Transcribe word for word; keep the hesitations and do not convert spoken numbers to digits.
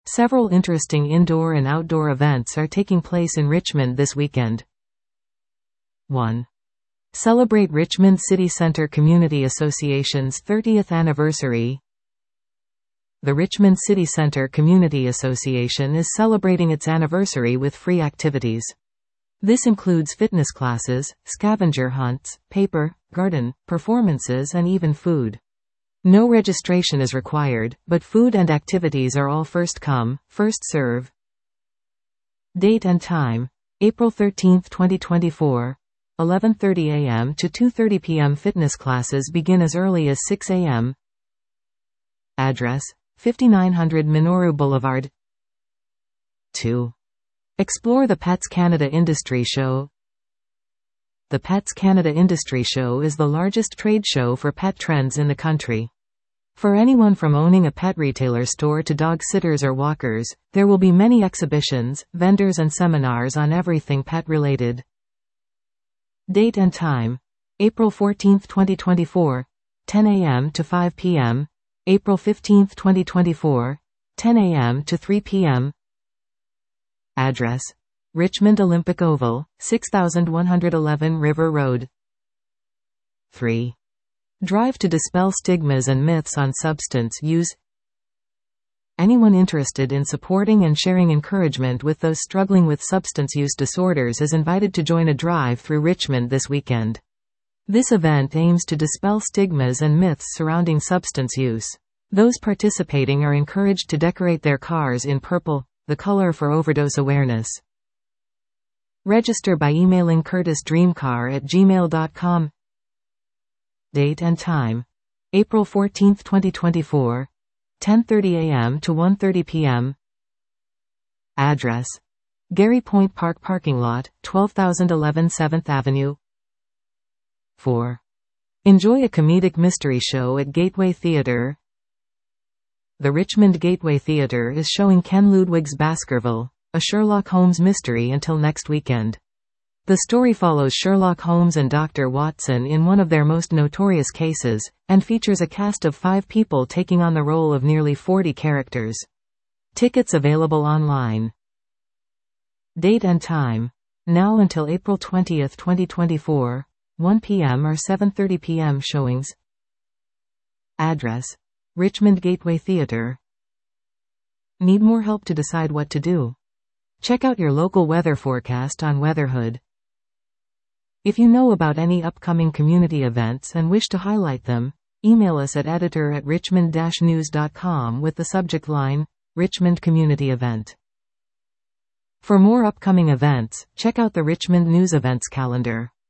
Several interesting indoor and outdoor events are taking place in Richmond this weekend. one. Celebrate Richmond City Center Community Association's thirtieth anniversary. The Richmond City Center Community Association is celebrating its anniversary with free activities. This includes fitness classes, scavenger hunts, paper, garden, performances and even food. No registration is required, but food and activities are all first come, first serve. Date and time: April thirteenth twenty twenty-four, eleven thirty a m to two thirty p m Fitness classes begin as early as six a m Address: fifty-nine hundred Minoru Boulevard. two. Explore the Pets Canada Industry Show. The Pets Canada Industry Show is the largest trade show for pet trends in the country. For anyone from owning a pet retailer store to dog sitters or walkers, there will be many exhibitions, vendors and seminars on everything pet-related. Date and time: April fourteenth twenty twenty-four, ten a m to five p m April fifteenth twenty twenty-four, ten a m to three p m Address: Richmond Olympic Oval, six thousand one hundred eleven River Road. three. Drive to dispel stigmas and myths on substance use. Anyone interested in supporting and sharing encouragement with those struggling with substance use disorders is invited to join a drive through Richmond this weekend. This event aims to dispel stigmas and myths surrounding substance use. Those participating are encouraged to decorate their cars in purple, the color for overdose awareness. Register by emailing curtisdreamcar at gmail dot com. Date and time: April fourteenth twenty twenty-four, ten thirty a m to one thirty p m Address: Gary Point Park Parking Lot, twelve thousand eleven seventh Avenue. four. Enjoy a comedic mystery show at Gateway Theatre. The Richmond Gateway Theatre is showing Ken Ludwig's Baskerville, a Sherlock Holmes mystery until next weekend. The story follows Sherlock Holmes and Doctor Watson in one of their most notorious cases, and features a cast of five people taking on the role of nearly forty characters. Tickets available online. Date and time: now until April twentieth twenty twenty-four, one p m or seven thirty p m showings. Address: Richmond Gateway Theatre. Need more help to decide what to do? Check out your local weather forecast on Weatherhood. If you know about any upcoming community events and wish to highlight them, email us at editor at richmond dash news dot com with the subject line, Richmond Community Event. For more upcoming events, check out the Richmond News Events calendar.